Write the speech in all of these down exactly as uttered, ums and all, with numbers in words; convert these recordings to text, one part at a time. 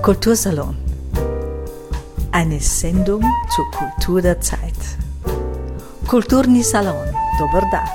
Kultursalon. Eine Sendung zur Kultur der Zeit. Kulturni salon, dober dan.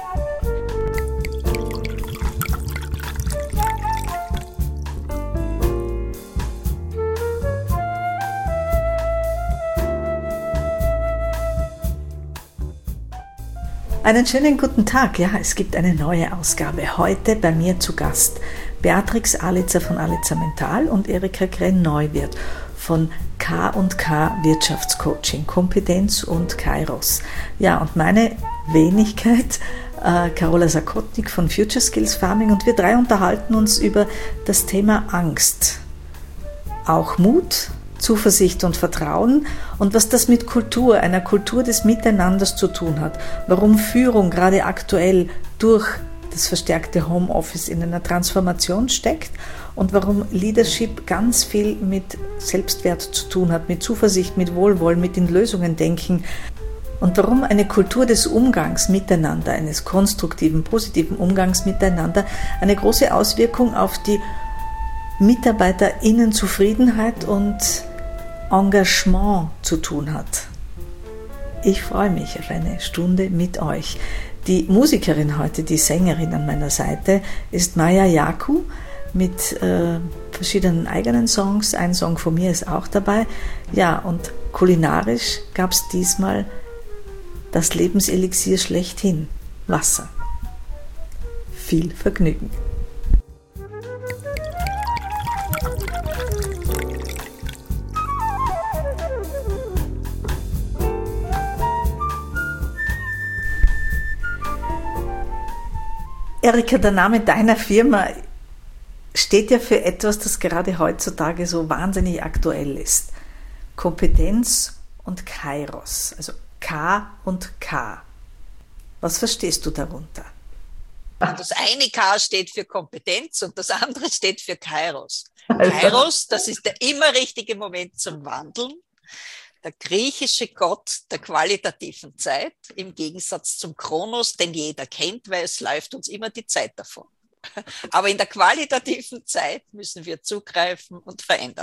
Einen schönen guten Tag. Ja, es gibt eine neue Ausgabe. Heute bei mir zu Gast Beatrix Alitzer von Alitzer Mental und Erika Krenn-Neuwirth von K und K Wirtschaftscoaching, Kompetenz und Kairos. Ja, und meine Wenigkeit, äh, Carola Sakotnik von Future Skills Farming, und wir drei unterhalten uns über das Thema Angst. Auch Mut, Zuversicht und Vertrauen und was das mit Kultur, einer Kultur des Miteinanders zu tun hat. Warum Führung gerade aktuell durch das verstärkte Homeoffice in einer Transformation steckt und warum Leadership ganz viel mit Selbstwert zu tun hat, mit Zuversicht, mit Wohlwollen, mit in Lösungen denken und warum eine Kultur des Umgangs miteinander, eines konstruktiven, positiven Umgangs miteinander eine große Auswirkung auf die MitarbeiterInnenzufriedenheit und Engagement zu tun hat. Ich freue mich auf eine Stunde mit euch. Die Musikerin heute, die Sängerin an meiner Seite, ist Maja Yaku mit äh, verschiedenen eigenen Songs. Ein Song von mir ist auch dabei. Ja, und kulinarisch gab es diesmal das Lebenselixier schlechthin, Wasser. Viel Vergnügen. Erika, der Name deiner Firma steht ja für etwas, das gerade heutzutage so wahnsinnig aktuell ist. Kompetenz und Kairos, also K und K. Was verstehst du darunter? Das eine K steht für Kompetenz und das andere steht für Kairos. Kairos, das ist der immer richtige Moment zum Wandeln. Der griechische Gott der qualitativen Zeit, im Gegensatz zum Kronos, den jeder kennt, weil es läuft uns immer die Zeit davon. Aber in der qualitativen Zeit müssen wir zugreifen und verändern.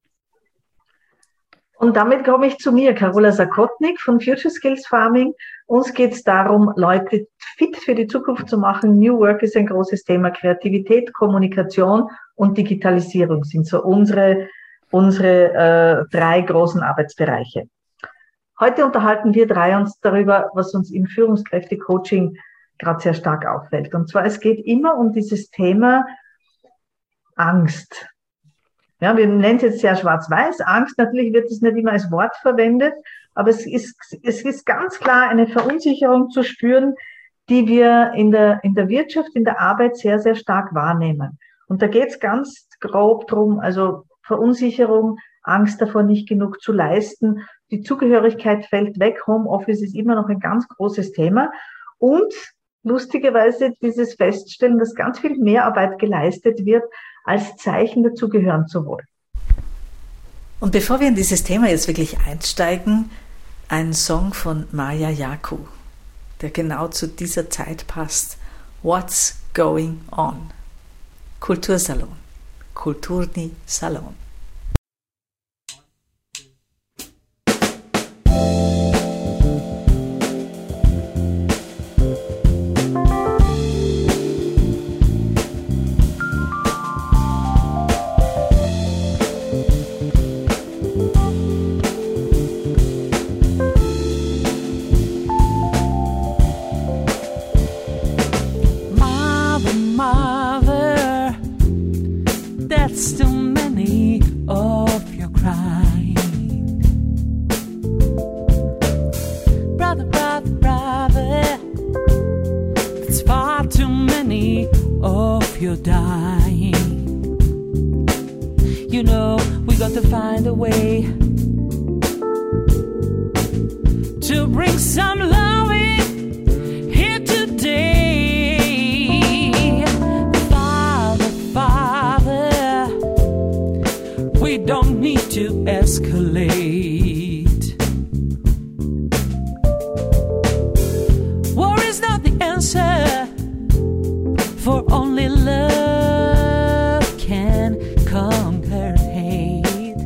Und damit komme ich zu mir, Carola Sakotnik von Future Skills Farming. Uns geht es darum, Leute fit für die Zukunft zu machen. New Work ist ein großes Thema. Kreativität, Kommunikation und Digitalisierung sind so unsere unsere äh, drei großen Arbeitsbereiche. Heute unterhalten wir drei uns darüber, was uns im Führungskräfte-Coaching gerade sehr stark auffällt. Und zwar, es geht immer um dieses Thema Angst. Ja, wir nennen es jetzt sehr schwarz-weiß. Angst, natürlich wird es nicht immer als Wort verwendet, aber es ist, es ist ganz klar eine Verunsicherung zu spüren, die wir in der, in der Wirtschaft, in der Arbeit sehr, sehr stark wahrnehmen. Und da geht es ganz grob drum, also Verunsicherung, Angst davor, nicht genug zu leisten. Die Zugehörigkeit fällt weg. Homeoffice ist immer noch ein ganz großes Thema. Und lustigerweise dieses Feststellen, dass ganz viel Mehrarbeit geleistet wird, als Zeichen dazugehören zu wollen. Und bevor wir in dieses Thema jetzt wirklich einsteigen, ein Song von Maja Yaku, der genau zu dieser Zeit passt. What's Going On? Kultursalon. Kulturni salon. Too many of your crying. Brother, brother, brother, it's far too many of your dying. You know, we got to find a way to bring some loving here today. Father, Father, we don't need to escalate. War is not the answer, for only love can conquer hate.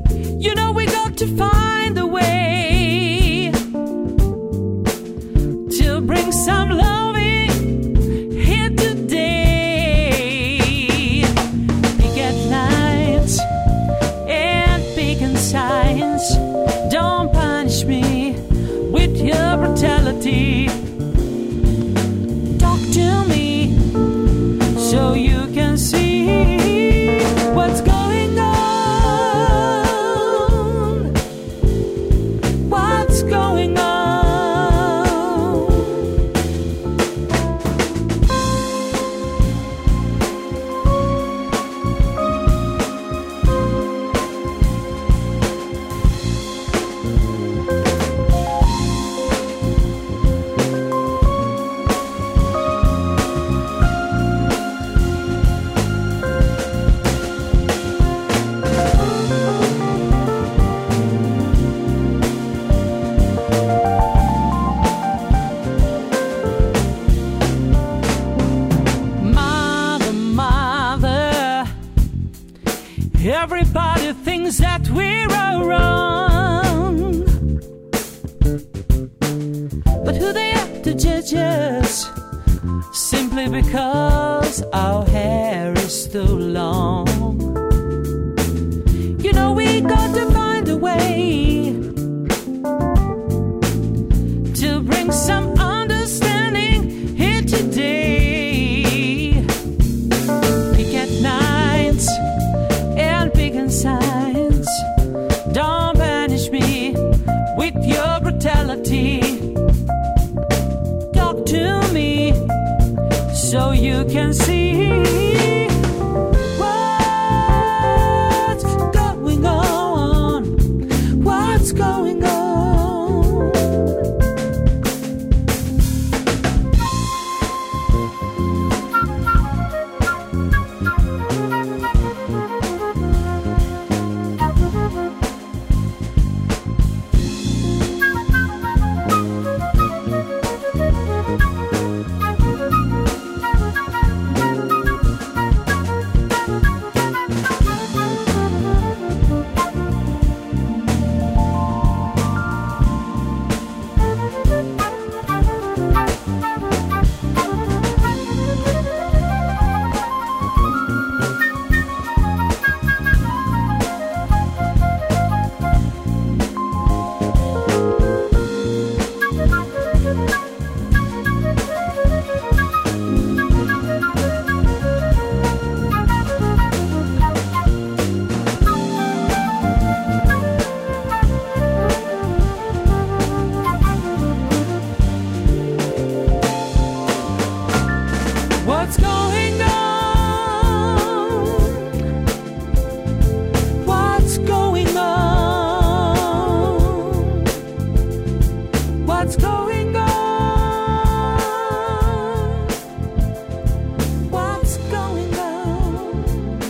us simply because our hair is too long. You know we got to find a way to bring some understanding here today. Picket lines and picket signs, don't banish me with your brutality. Talk to me so you can see what's going on, what's going on. What's going on? What's going on? What's going on? What's going on?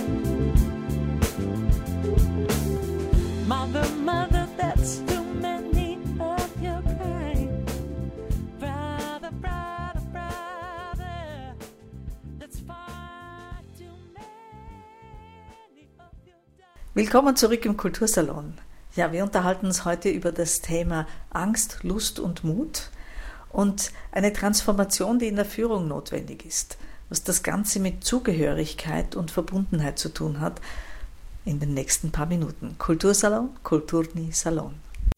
Mother, mother, that's too many of your kind. Brother, brother, brother, that's far too many of your kind. Willkommen zurück im Kultursalon. Ja, wir unterhalten uns heute über das Thema Angst, Lust und Mut und eine Transformation, die in der Führung notwendig ist, was das Ganze mit Zugehörigkeit und Verbundenheit zu tun hat, in den nächsten paar Minuten. Kultursalon, Kulturni Salon.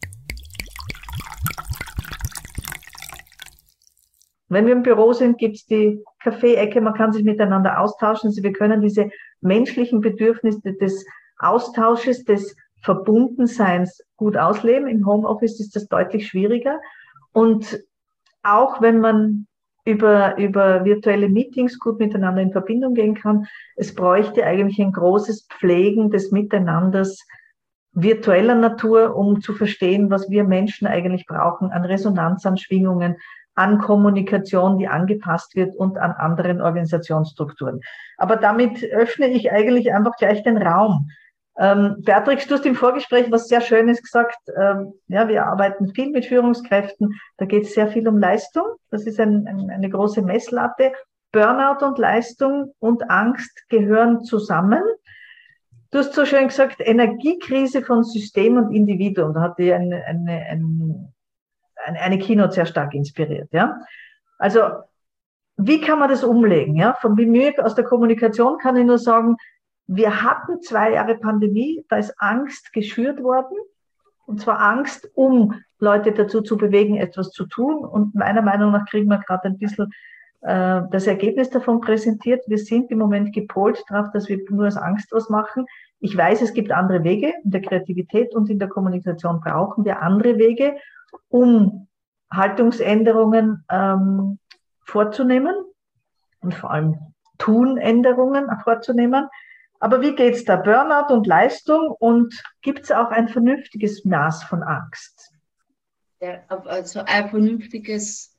Wenn wir im Büro sind, gibt es die Kaffee-Ecke, man kann sich miteinander austauschen. Also wir können diese menschlichen Bedürfnisse des Austausches, des Verbundenseins gut ausleben. Im Homeoffice ist das deutlich schwieriger. Und auch wenn man über, über virtuelle Meetings gut miteinander in Verbindung gehen kann, es bräuchte eigentlich ein großes Pflegen des Miteinanders virtueller Natur, um zu verstehen, was wir Menschen eigentlich brauchen an Resonanz, an Schwingungen, an Kommunikation, die angepasst wird und an anderen Organisationsstrukturen. Aber damit öffne ich eigentlich einfach gleich den Raum. Ähm, Beatrix, du hast im Vorgespräch was sehr Schönes gesagt. Ähm, ja, wir arbeiten viel mit Führungskräften. Da geht es sehr viel um Leistung. Das ist ein, ein, eine große Messlatte. Burnout und Leistung und Angst gehören zusammen. Du hast so schön gesagt, Energiekrise von System und Individuum. Da hat dir eine, eine, eine, eine Keynote sehr stark inspiriert. Ja? Also, wie kann man das umlegen? Ja? Von mir aus der Kommunikation kann ich nur sagen, wir hatten zwei Jahre Pandemie, da ist Angst geschürt worden. Und zwar Angst, um Leute dazu zu bewegen, etwas zu tun. Und meiner Meinung nach kriegen wir gerade ein bisschen äh, das Ergebnis davon präsentiert. Wir sind im Moment gepolt darauf, dass wir nur aus Angst was machen. Ich weiß, es gibt andere Wege. In der Kreativität und in der Kommunikation brauchen wir andere Wege, um Haltungsänderungen ähm, vorzunehmen und vor allem Tunänderungen vorzunehmen. Aber wie geht's da? Burnout und Leistung, und gibt es auch ein vernünftiges Maß von Angst? Ja, also ein vernünftiges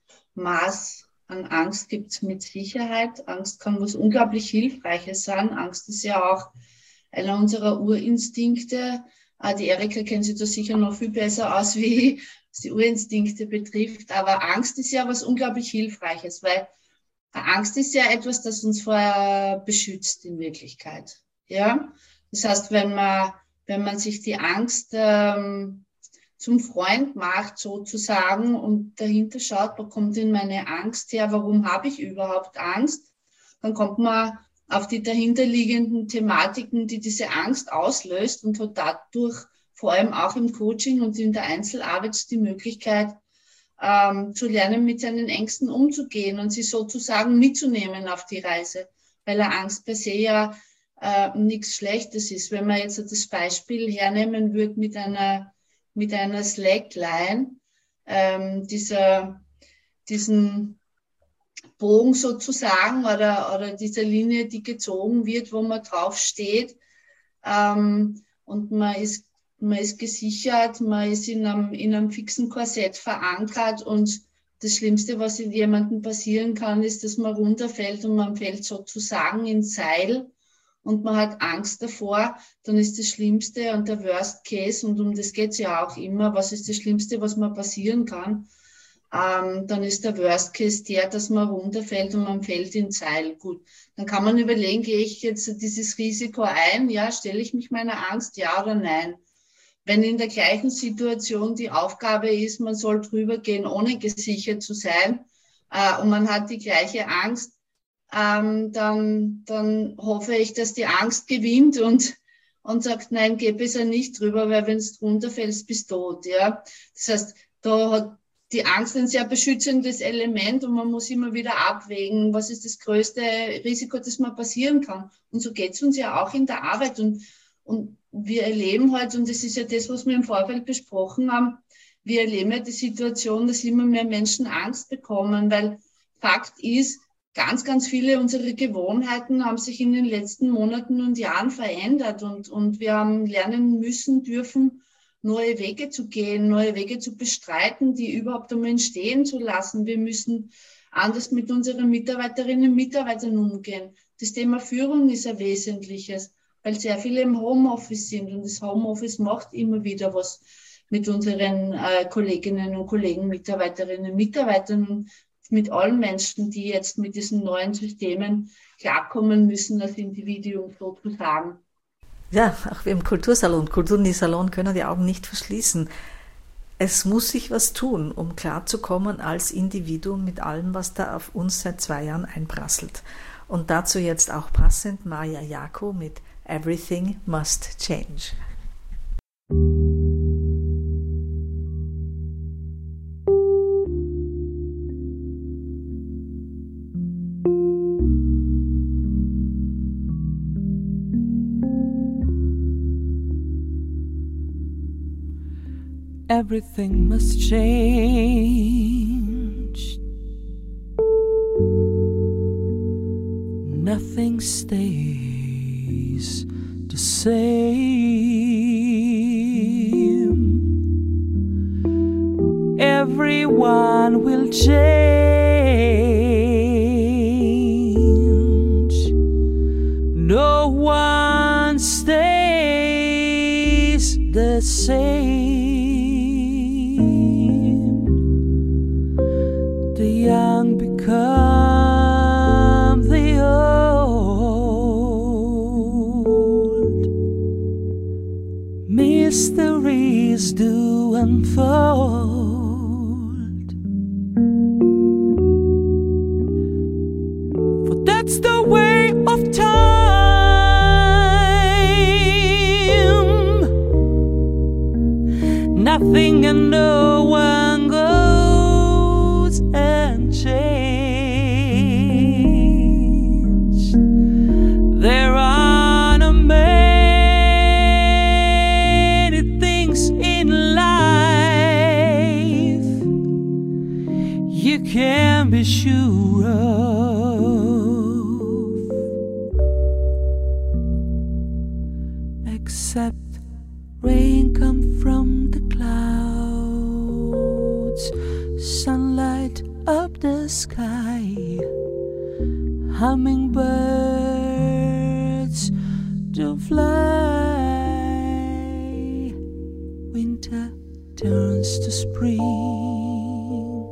Maß an Angst gibt es mit Sicherheit. Angst kann was unglaublich Hilfreiches sein. Angst ist ja auch einer unserer Urinstinkte. Die Erika kennt sich da sicher noch viel besser aus wie ich, was die Urinstinkte betrifft. Aber Angst ist ja was unglaublich Hilfreiches, weil Angst ist ja etwas, das uns vorher beschützt in Wirklichkeit. Ja, das heißt, wenn man, wenn man sich die Angst ähm, zum Freund macht sozusagen und dahinter schaut, wo kommt denn meine Angst her, warum habe ich überhaupt Angst, dann kommt man auf die dahinterliegenden Thematiken, die diese Angst auslöst und hat dadurch vor allem auch im Coaching und in der Einzelarbeit die Möglichkeit, ähm, zu lernen, mit seinen Ängsten umzugehen und sie sozusagen mitzunehmen auf die Reise, weil eine Angst per se ja äh, nichts Schlechtes ist. Wenn man jetzt das Beispiel hernehmen würde mit einer, mit einer Slackline, ähm, dieser, diesen Bogen sozusagen oder, oder dieser Linie, die gezogen wird, wo man drauf steht, ähm, und man ist, man ist gesichert, man ist in einem, in einem fixen Korsett verankert und das Schlimmste, was in jemandem passieren kann, ist, dass man runterfällt und man fällt sozusagen ins Seil und man hat Angst davor, dann ist das Schlimmste und der Worst Case, und um das geht es ja auch immer, was ist das Schlimmste, was mal passieren kann, ähm, dann ist der Worst Case der, dass man runterfällt und man fällt ins Seil. Gut, dann kann man überlegen, gehe ich jetzt dieses Risiko ein, ja, stelle ich mich meiner Angst, ja oder nein. Wenn in der gleichen Situation die Aufgabe ist, man soll drüber gehen, ohne gesichert zu sein, äh, und man hat die gleiche Angst, ähm, dann, dann hoffe ich, dass die Angst gewinnt und, und sagt, nein, geh besser nicht drüber, weil wenn du runterfällst, bist du tot, ja. Das heißt, da hat die Angst ein sehr beschützendes Element und man muss immer wieder abwägen, was ist das größte Risiko, das mal passieren kann. Und so geht es uns ja auch in der Arbeit und, und wir erleben halt, und das ist ja das, was wir im Vorfeld besprochen haben, wir erleben ja die Situation, dass immer mehr Menschen Angst bekommen, weil Fakt ist, ganz, ganz viele unserer Gewohnheiten haben sich in den letzten Monaten und Jahren verändert und, und wir haben lernen müssen, dürfen, neue Wege zu gehen, neue Wege zu bestreiten, die überhaupt einmal entstehen zu lassen. Wir müssen anders mit unseren Mitarbeiterinnen und Mitarbeitern umgehen. Das Thema Führung ist ein wesentliches, weil sehr viele im Homeoffice sind und das Homeoffice macht immer wieder was mit unseren äh, Kolleginnen und Kollegen, Mitarbeiterinnen und Mitarbeitern und mit allen Menschen, die jetzt mit diesen neuen Systemen klarkommen müssen als Individuum sozusagen. Ja, auch wir im Kultursalon, Kultursalon können die Augen nicht verschließen. Es muss sich was tun, um klarzukommen als Individuum mit allem, was da auf uns seit zwei Jahren einprasselt. Und dazu jetzt auch passend Maja Jako mit Everything Must Change. Everything must change. Nothing stays the same. Everyone will change. No one stays the same. The young become the old. Mysteries do unfold. For that's the way of time. Nothing and no one goes unchanged. There are no many things in life you can be sure of, except rain come from the clouds, sunlight up the sky, hummingbirds do fly, winter turns to spring.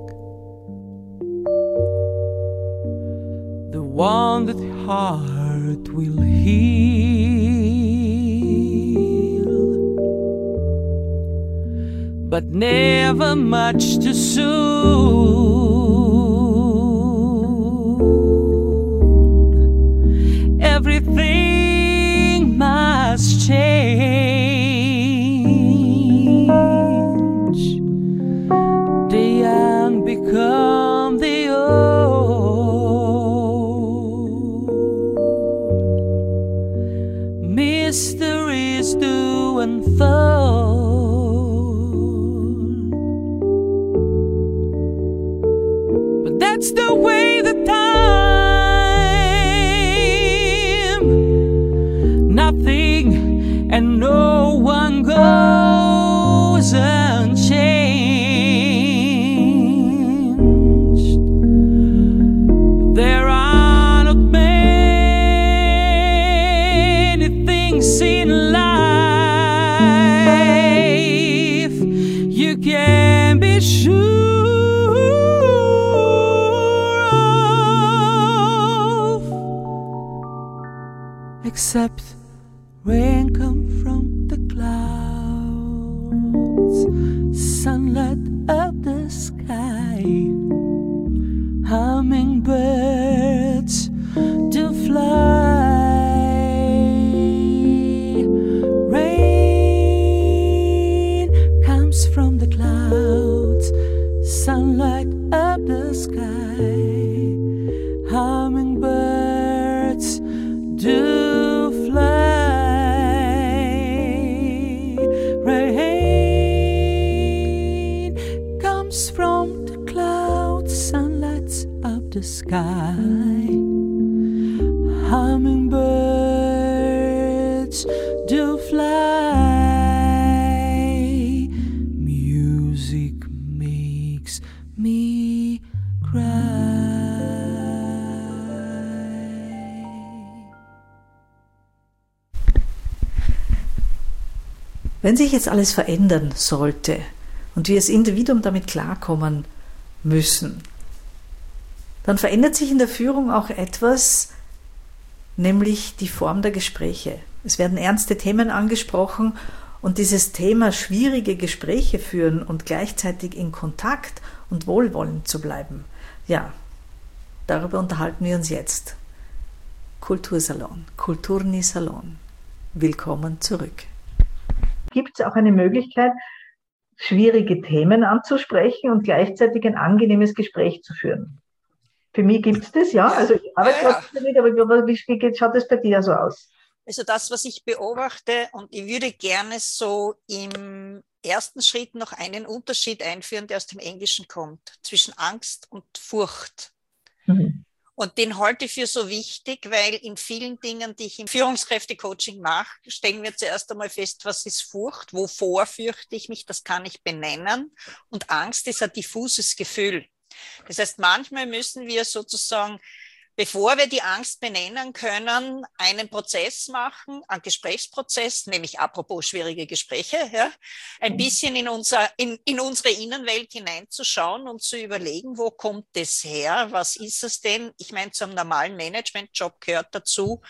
The wounded heart will heal, but but never much too soon. Everything must change. The young become the old. Mysteries do unfold. But that's the way the time, nothing and no one goes unchanged. There are not many things in life you can be sure of, except rain come from the clouds, sunlight up the sky, hummingbirds do fly. Rain comes from the clouds, sunlight up the sky, hummingbirds do fly. Rain comes from the clouds, sunlight up the sky, hummingbirds do fly. Music makes me cry. Wenn sich jetzt alles verändern sollte und wir als Individuum damit klarkommen müssen, dann verändert sich in der Führung auch etwas, nämlich die Form der Gespräche. Es werden ernste Themen angesprochen und dieses Thema schwierige Gespräche führen und gleichzeitig in Kontakt und wohlwollend zu bleiben. Ja, darüber unterhalten wir uns jetzt. Kultursalon, Kulturni Salon. Willkommen zurück. Gibt es auch eine Möglichkeit, schwierige Themen anzusprechen und gleichzeitig ein angenehmes Gespräch zu führen? Für mich gibt es das, ja. Also ich arbeite Ja, ja. damit, aber wie, wie schaut das bei dir so aus? Also das, was ich beobachte, und ich würde gerne so im ersten Schritt noch einen Unterschied einführen, der aus dem Englischen kommt, zwischen Angst und Furcht. Mhm. Und den halte ich für so wichtig, weil in vielen Dingen, die ich im Führungskräfte-Coaching mache, stellen wir zuerst einmal fest, was ist Furcht, wovor fürchte ich mich, das kann ich benennen. Und Angst ist ein diffuses Gefühl. Das heißt, manchmal müssen wir sozusagen, bevor wir die Angst benennen können, einen Prozess machen, einen Gesprächsprozess, nämlich apropos schwierige Gespräche, ja, ein bisschen in, unser, in, in unsere Innenwelt hineinzuschauen und zu überlegen, wo kommt das her, was ist es denn? Ich meine, zum normalen Managementjob gehört dazu,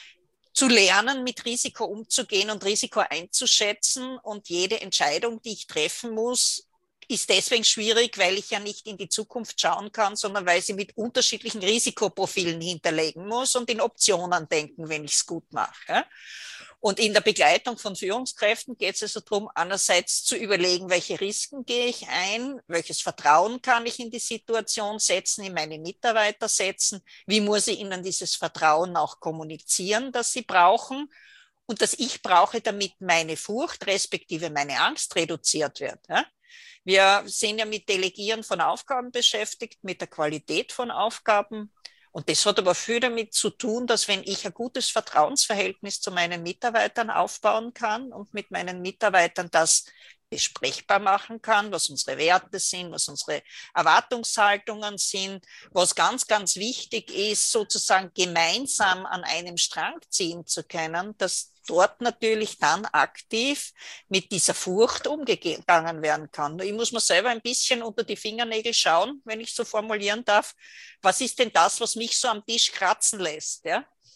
zu lernen, mit Risiko umzugehen und Risiko einzuschätzen, und jede Entscheidung, die ich treffen muss, ist deswegen schwierig, weil ich ja nicht in die Zukunft schauen kann, sondern weil sie mit unterschiedlichen Risikoprofilen hinterlegen muss und in Optionen denken, wenn ich es gut mache. Und in der Begleitung von Führungskräften geht es also darum, einerseits zu überlegen, welche Risiken gehe ich ein, welches Vertrauen kann ich in die Situation setzen, in meine Mitarbeiter setzen, wie muss ich ihnen dieses Vertrauen auch kommunizieren, das sie brauchen und das ich brauche, damit meine Furcht respektive meine Angst reduziert wird. Ja? Wir sind ja mit Delegieren von Aufgaben beschäftigt, mit der Qualität von Aufgaben. Und das hat aber viel damit zu tun, dass wenn ich ein gutes Vertrauensverhältnis zu meinen Mitarbeitern aufbauen kann und mit meinen Mitarbeitern das besprechbar machen kann, was unsere Werte sind, was unsere Erwartungshaltungen sind, was ganz, ganz wichtig ist, sozusagen gemeinsam an einem Strang ziehen zu können, dass dort natürlich dann aktiv mit dieser Furcht umgegangen werden kann. Ich muss mir selber ein bisschen unter die Fingernägel schauen, wenn ich so formulieren darf. Was ist denn das, was mich so am Tisch kratzen lässt? Ja?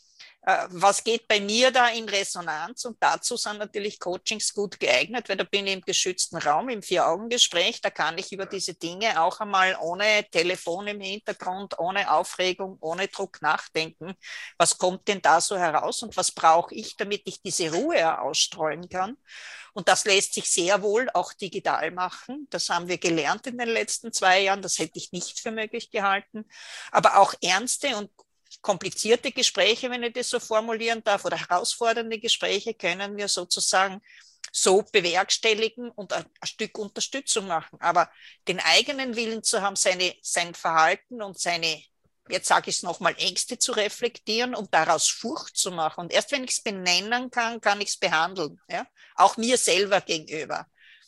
Was geht bei mir da in Resonanz? Und dazu sind natürlich Coachings gut geeignet, weil da bin ich im geschützten Raum, im Vier-Augen-Gespräch. Da kann ich über diese Dinge auch einmal ohne Telefon im Hintergrund, ohne Aufregung, ohne Druck nachdenken. Was kommt denn da so heraus und was brauche ich, damit ich diese Ruhe ausstrahlen kann? Und das lässt sich sehr wohl auch digital machen. Das haben wir gelernt in den letzten zwei Jahren. Das hätte ich nicht für möglich gehalten. Aber auch ernste und komplizierte Gespräche, wenn ich das so formulieren darf, oder herausfordernde Gespräche können wir sozusagen so bewerkstelligen und ein, ein Stück Unterstützung machen. Aber den eigenen Willen zu haben, seine, sein Verhalten und seine, jetzt sage ich es nochmal, Ängste zu reflektieren und daraus Furcht zu machen. Und erst wenn ich es benennen kann, kann ich es behandeln. Ja? Auch mir selber gegenüber.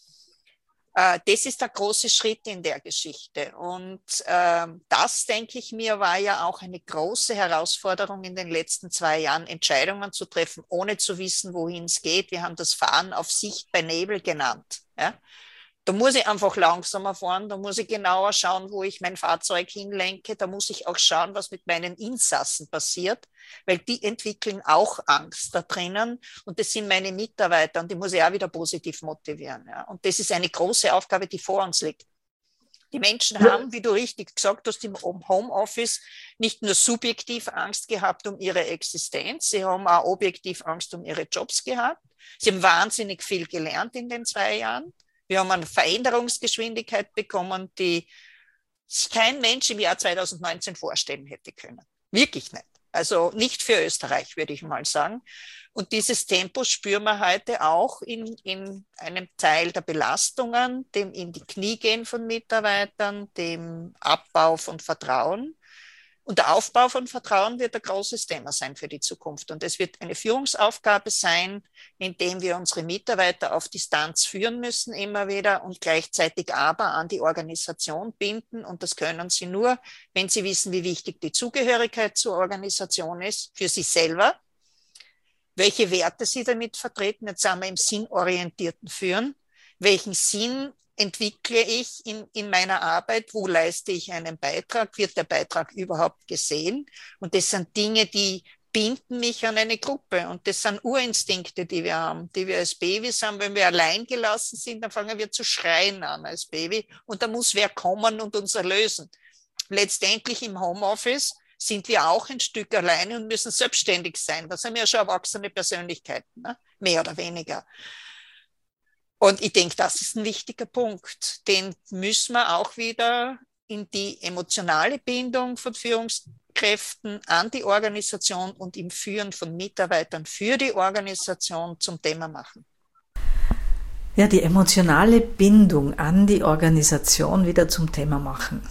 Das ist der große Schritt in der Geschichte. Und äh, das, denke ich mir, war ja auch eine große Herausforderung in den letzten zwei Jahren, Entscheidungen zu treffen, ohne zu wissen, wohin es geht. Wir haben das Fahren auf Sicht bei Nebel genannt. Ja? Da muss ich einfach langsamer fahren, da muss ich genauer schauen, wo ich mein Fahrzeug hinlenke, da muss ich auch schauen, was mit meinen Insassen passiert, weil die entwickeln auch Angst da drinnen und das sind meine Mitarbeiter und die muss ich auch wieder positiv motivieren. Ja. Und das ist eine große Aufgabe, die vor uns liegt. Die Menschen haben, wie du richtig gesagt hast, im Homeoffice nicht nur subjektiv Angst gehabt um ihre Existenz, sie haben auch objektiv Angst um ihre Jobs gehabt. Sie haben wahnsinnig viel gelernt in den zwei Jahren. Wir haben eine Veränderungsgeschwindigkeit bekommen, die sich kein Mensch im Jahr zweitausendneunzehn vorstellen hätte können. Wirklich nicht. Also nicht für Österreich, würde ich mal sagen. Und dieses Tempo spüren wir heute auch in, in einem Teil der Belastungen, dem in die Knie gehen von Mitarbeitern, dem Abbau von Vertrauen. Und der Aufbau von Vertrauen wird ein großes Thema sein für die Zukunft. Und es wird eine Führungsaufgabe sein, indem wir unsere Mitarbeiter auf Distanz führen müssen immer wieder und gleichzeitig aber an die Organisation binden. Und das können sie nur, wenn sie wissen, wie wichtig die Zugehörigkeit zur Organisation ist, für sie selber, welche Werte sie damit vertreten. Jetzt sind wir im sinnorientierten Führen. Welchen Sinn entwickle ich in, in meiner Arbeit, wo leiste ich einen Beitrag, wird der Beitrag überhaupt gesehen? Und das sind Dinge, die binden mich an eine Gruppe und das sind Urinstinkte, die wir haben, die wir als Babys haben. Wenn wir allein gelassen sind, dann fangen wir zu schreien an als Baby und da muss wer kommen und uns erlösen. Letztendlich im Homeoffice sind wir auch ein Stück alleine und müssen selbstständig sein. Das sind ja schon erwachsene Persönlichkeiten, ne? Mehr oder weniger. Und ich denke, das ist ein wichtiger Punkt. Den müssen wir auch wieder in die emotionale Bindung von Führungskräften an die Organisation und im Führen von Mitarbeitern für die Organisation zum Thema machen. Ja, die emotionale Bindung an die Organisation wieder zum Thema machen.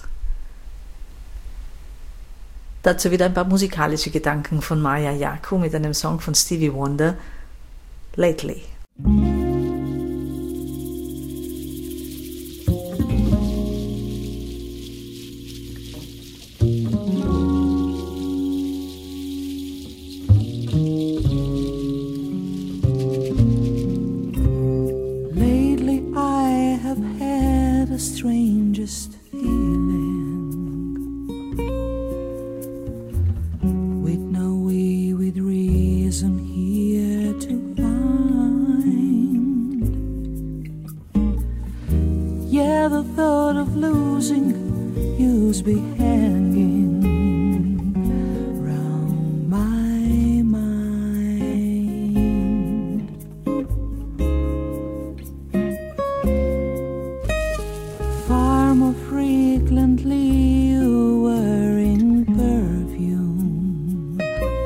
Dazu wieder ein paar musikalische Gedanken von Maya Yaku mit einem Song von Stevie Wonder, Lately. Strangest feeling, with no way, with reason here to find. Yeah, the thought of losing you's be hanging round my mind. Far more frequently you were in perfume,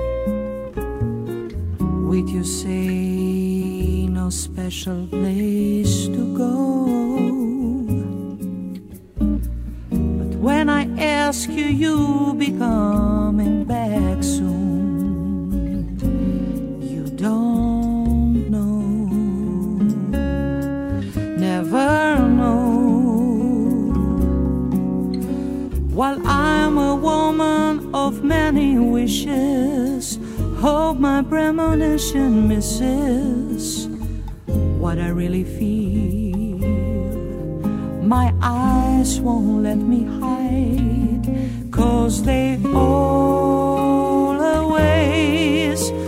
with you say no special place to go. But when I ask you, you be coming back soon. You don't know, never know. While I'm a woman of many wishes, hope my premonition misses what I really feel. My eyes won't let me hide, 'cause they always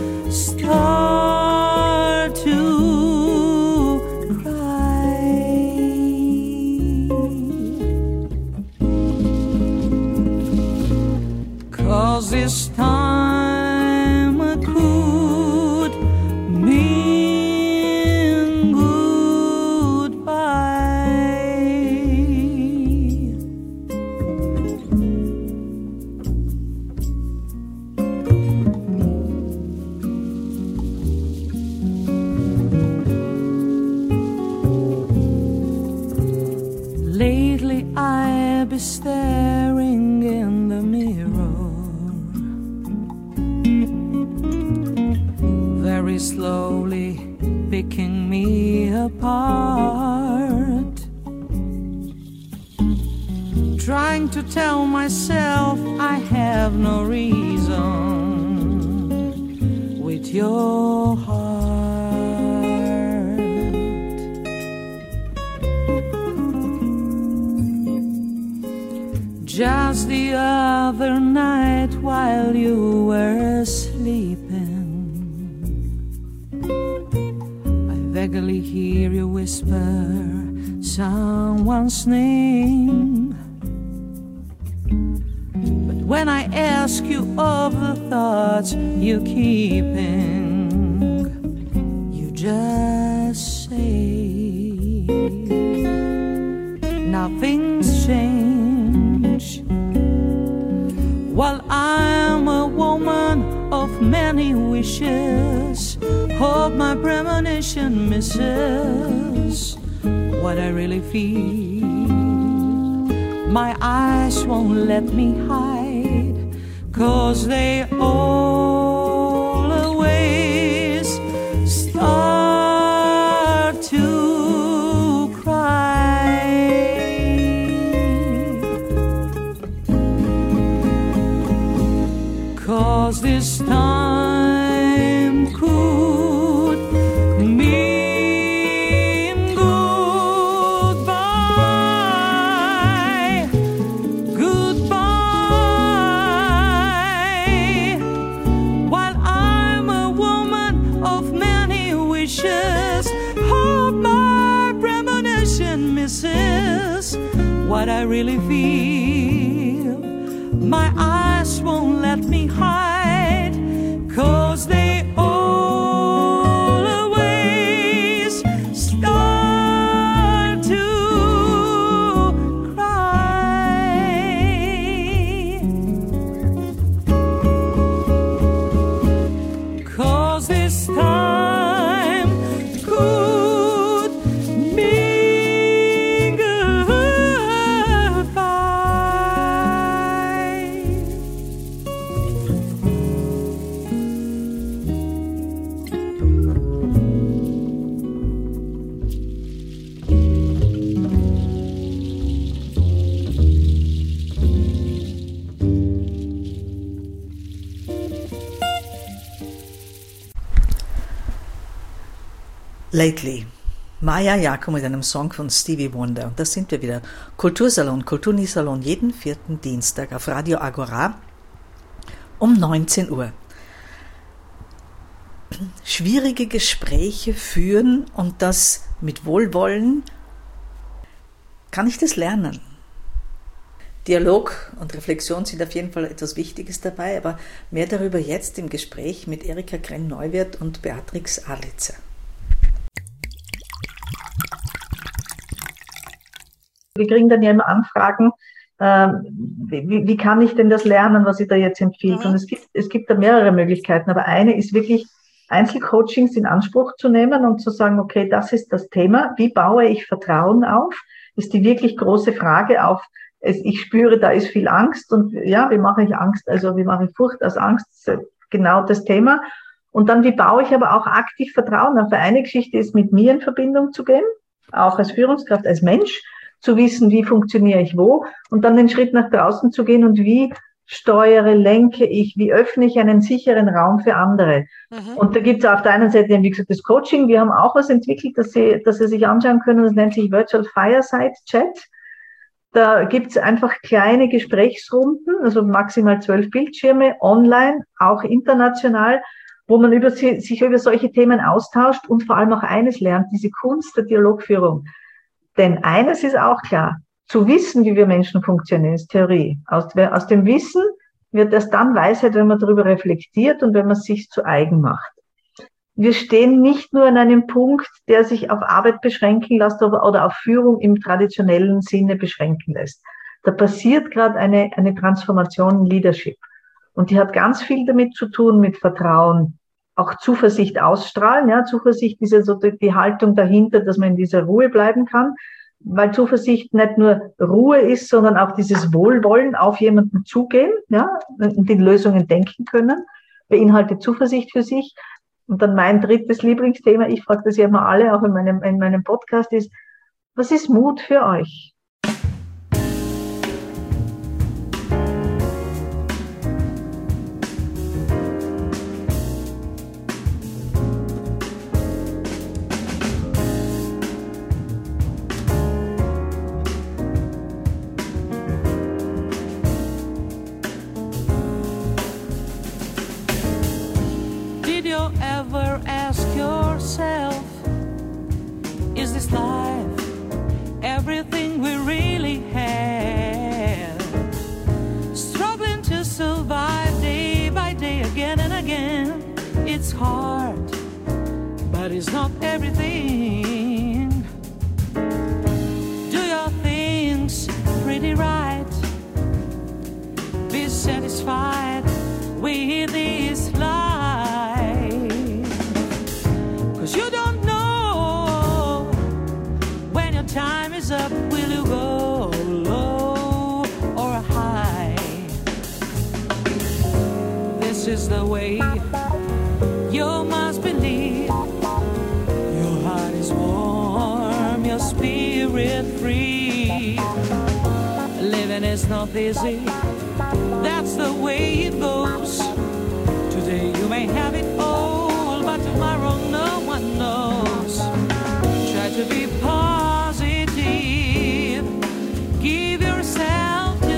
'cause this time I could mean goodbye. Lately I've been staring in the mirror, very slowly picking me apart, trying to tell myself I have no reason with your heart. Just the other night while you were sleeping, I vaguely hear you whisper someone's name. But when I ask you of the thoughts you're keeping, you just say nothing's changed. While I'm a woman of many wishes, hope my premonition misses what I really feel. My eyes won't let me hide, 'cause they always start to cry. 'Cause this time could mean goodbye, goodbye. While I'm a woman of many wishes, hope my premonition misses what I really feel. My eyes won't let me hide, 'cause they always start to cry. 'Cause this time could mean goodbye. Lately. Maja Jakob mit einem Song von Stevie Wonder. Und da sind wir wieder. Kultursalon, Kultursalon jeden vierten Dienstag auf Radio Agora um neunzehn Uhr. Schwierige Gespräche führen und das mit Wohlwollen. Kann ich das lernen? Dialog und Reflexion sind auf jeden Fall etwas Wichtiges dabei, aber mehr darüber jetzt im Gespräch mit Erika Krenn-Neuwirth und Beatrix Arlitzer. Wir kriegen dann ja immer Anfragen, äh, wie, wie kann ich denn das lernen, was ich da jetzt empfiehlt? Mhm. Und es gibt, es gibt da mehrere Möglichkeiten, aber eine ist wirklich, Einzelcoachings in Anspruch zu nehmen und zu sagen, okay, das ist das Thema, wie baue ich Vertrauen auf? Ist die wirklich große Frage auf, es, ich spüre, da ist viel Angst und ja, wie mache ich Angst, also wie mache ich Furcht aus Angst, genau das Thema. Und dann, wie baue ich aber auch aktiv Vertrauen auf? Eine Geschichte ist, mit mir in Verbindung zu gehen, auch als Führungskraft, als Mensch, zu wissen, wie funktioniere ich wo und dann den Schritt nach draußen zu gehen und wie steuere, lenke ich, wie öffne ich einen sicheren Raum für andere. Mhm. Und da gibt es auf der einen Seite, wie gesagt, das Coaching. Wir haben auch was entwickelt, das Sie, das Sie sich anschauen können. Das nennt sich Virtual Fireside Chat. Da gibt es einfach kleine Gesprächsrunden, also maximal zwölf Bildschirme, online, auch international, wo man über, sich über solche Themen austauscht und vor allem auch eines lernt, diese Kunst der Dialogführung. Denn eines ist auch klar, zu wissen, wie wir Menschen funktionieren, ist Theorie. Aus, aus dem Wissen, wird erst dann Weisheit, wenn man darüber reflektiert und wenn man es sich zu eigen macht. Wir stehen nicht nur an einem Punkt, der sich auf Arbeit beschränken lässt oder auf Führung im traditionellen Sinne beschränken lässt. Da passiert gerade eine, eine Transformation in Leadership. Und die hat ganz viel damit zu tun, mit Vertrauen, auch Zuversicht ausstrahlen. Ja, Zuversicht ist ja so die Haltung dahinter, dass man in dieser Ruhe bleiben kann, weil Zuversicht nicht nur Ruhe ist, sondern auch dieses Wohlwollen, auf jemanden zugehen, ja, und die Lösungen denken können, beinhaltet Zuversicht für sich. Und dann mein drittes Lieblingsthema, ich frage das ja immer alle, auch in meinem, in meinem Podcast, ist, was ist Mut für euch? Is this life everything we really have? Struggling to survive day by day, again and again. It's hard, but it's not everything. Do your things pretty right. Be satisfied with this life, 'cause you don't know when your time is up. Will you go low or high? This is the way you must believe. Your heart is warm, your spirit free. Living is not easy, that's the way it goes. Today you may have it all, but tomorrow no one knows. Try to be positive, give yourself to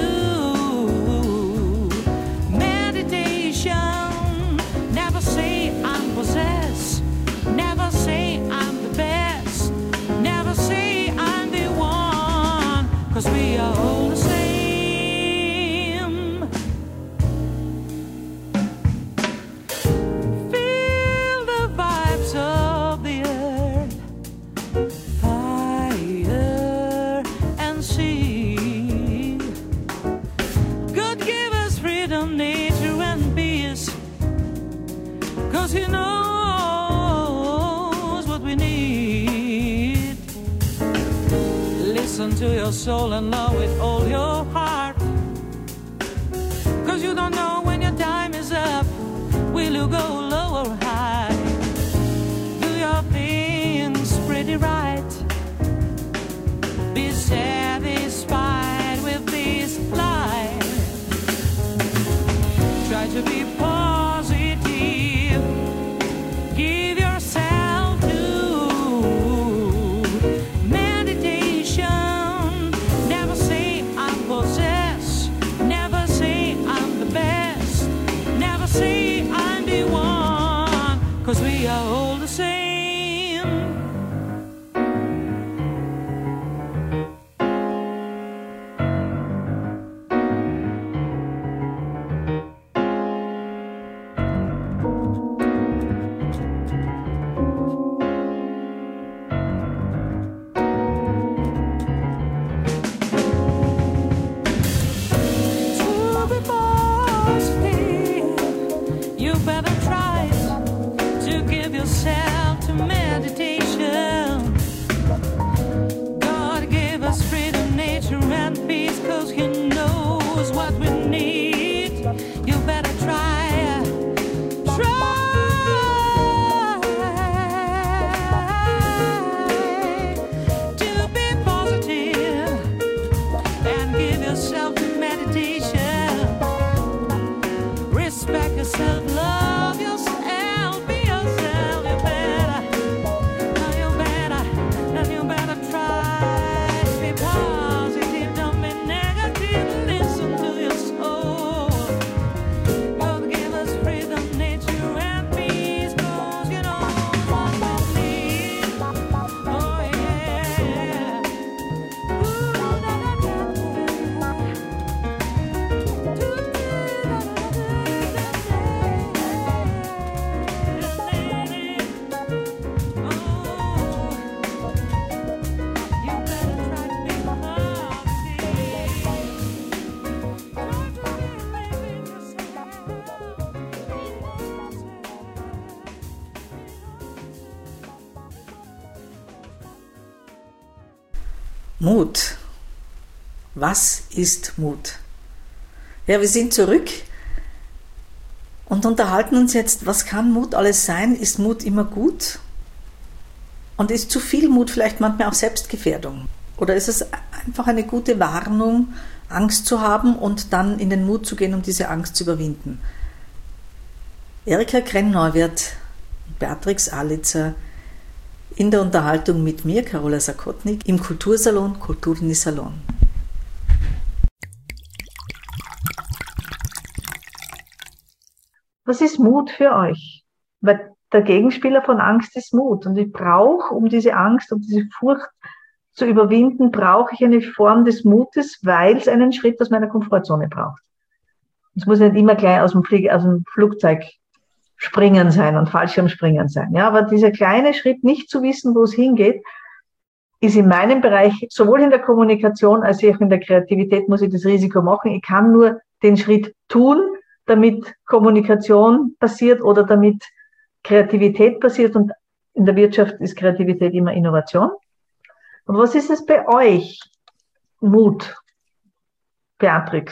meditation. Never say I'm possessed, never say I'm the best, never say I'm the one, 'cause we are all the same. Feel the vibes of the earth, fire and sea. God give us freedom, nature and peace, 'cause He knows what we need. Listen to your soul and love with all your heart, 'cause you don't know when your time is up. Will you go low or high? Do your things pretty right. Be satisfied with this life. Try to be positive, give yourself to meditation. Never say I'm possessed, never say I'm the best, never say I'm the one, 'cause we are all the same. To be positive, you better try to give yourself to meditation. God gave us freedom, nature and peace, 'cause He knows what we need. You better try, try to be positive and give yourself to meditation. Respect yourself, love yourself, be yourself. You better, now you better, and you better try to be positive. Don't be negative. Listen to your soul. God give us freedom, nature and peace, 'cause you know what we need. Oh yeah. Ooh, da, da, da, da. Mut. Was ist Mut? Ja, wir sind zurück und unterhalten uns jetzt, was kann Mut alles sein? Ist Mut immer gut? Und ist zu viel Mut vielleicht manchmal auch Selbstgefährdung? Oder ist es einfach eine gute Warnung, Angst zu haben und dann in den Mut zu gehen, um diese Angst zu überwinden? Erika Krenn-Neuwirth und Beatrix Alitzer in der Unterhaltung mit mir, Carola Sakotnik, im Kultursalon Kulturni Salon. Was ist Mut für euch? Weil der Gegenspieler von Angst ist Mut. Und ich brauche, um diese Angst und diese Furcht zu überwinden, brauche ich eine Form des Mutes, weil es einen Schritt aus meiner Komfortzone braucht. Es muss nicht immer gleich aus dem, Flieg aus dem Flugzeug springen sein und Fallschirmspringen sein. Ja, aber dieser kleine Schritt, nicht zu wissen, wo es hingeht, ist in meinem Bereich, sowohl in der Kommunikation als auch in der Kreativität, muss ich das Risiko machen. Ich kann nur den Schritt tun, damit Kommunikation passiert oder damit Kreativität passiert. Und in der Wirtschaft ist Kreativität immer Innovation. Und was ist es bei euch? Mut, Beatrix.